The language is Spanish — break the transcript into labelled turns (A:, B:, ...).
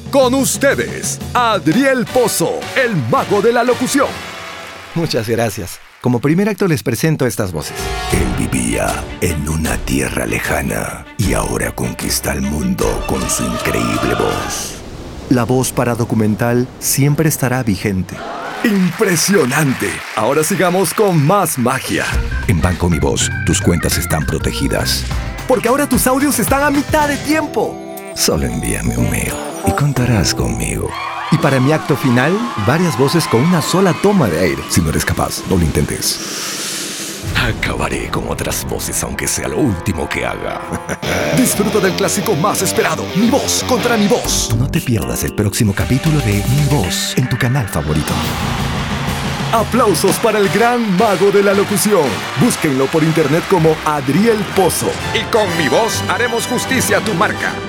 A: Con ustedes, Adriel Pozo, el mago de la locución.
B: Muchas gracias. Como primer acto les presento estas voces.
C: Él vivía en una tierra lejana y ahora conquista el mundo con su increíble voz.
B: La voz para documental siempre estará vigente.
A: ¡Impresionante! Ahora sigamos con más magia.
C: En Banco Mi Voz, tus cuentas están protegidas.
B: Porque ahora tus audios están a mitad de tiempo.
C: Solo envíame un mail y contarás conmigo.
B: Y para mi acto final, varias voces con una sola toma de aire.
C: Si no eres capaz, no lo intentes. Acabaré con otras voces, aunque sea lo último que haga.
A: Disfruta del clásico más esperado, Mi Voz contra Mi Voz.
B: No te pierdas el próximo capítulo de Mi Voz en tu canal favorito.
A: Aplausos para el gran mago de la locución. Búsquenlo por internet como Adriel Pozo. Y con Mi Voz haremos justicia a tu marca.